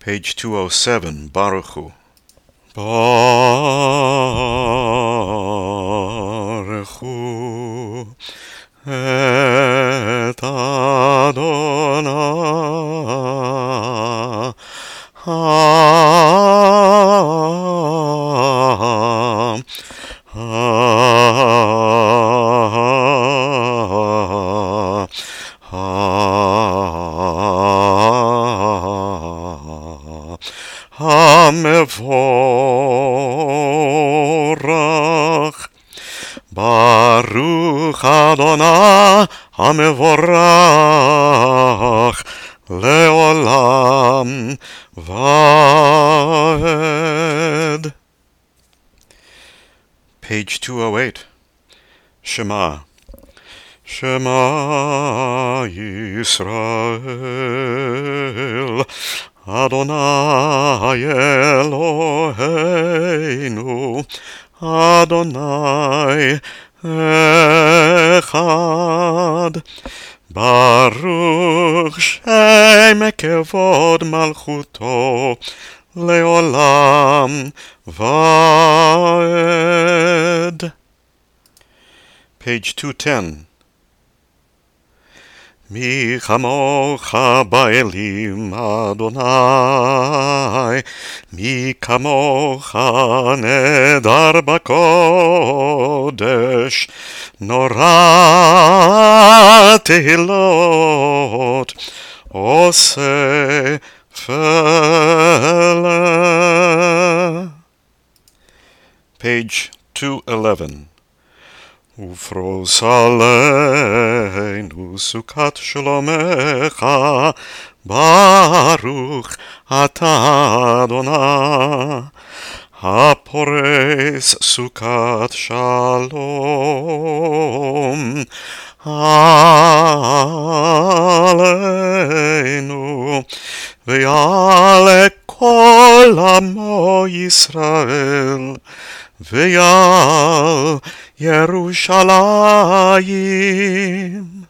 Page 207, Baruch Hu. Baruch Hu et Adonai HaMevorach Baruch Adonai HaMevorach Leolam Vaed. Page 208, Shema. Shema Yisrael Adonai Eloheinu Adonai Echad Baruch Shem Kevod Malchuto Leolam Vaed. Page 210, Mi chamocha ba'elim Adonai, Mi kamocha nedar b'kodesh, Nora tehilot, Ose fele. Page 211, Ufros aleinu sukat shlomecha, Baruch ata Adonai, Hapores sukat shalom aleinu, Ve'ale kol amo Yisrael, Ve'al Yerushalayim.